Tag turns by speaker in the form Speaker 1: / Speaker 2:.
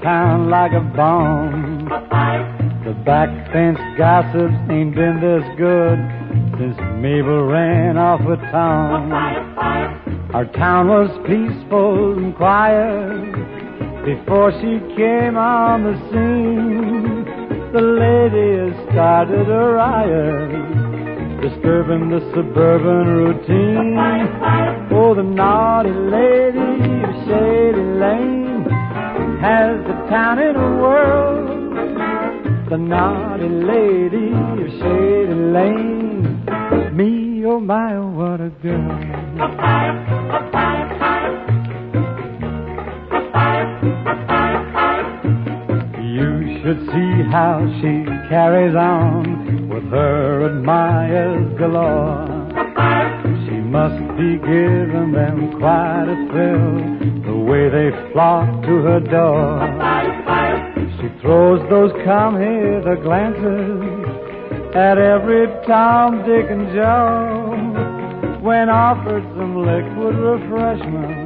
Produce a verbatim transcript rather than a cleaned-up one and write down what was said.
Speaker 1: town like a bomb. The back fence gossips ain't been this good since Mabel ran off with Tom. Our town was peaceful and quiet before she came on the scene. The lady has started a riot, disturbing the suburban routine. Oh, the naughty lady of Shady Lane has the town in a whirl. The naughty lady of Shady Lane, me, oh my, oh what a girl. You should see how she carries on with her admirers galore. She must be giving them quite a thrill, the way they flock to her door. She throws those come hither glances at every Tom, Dick, and Joe when offered some liquid refreshment.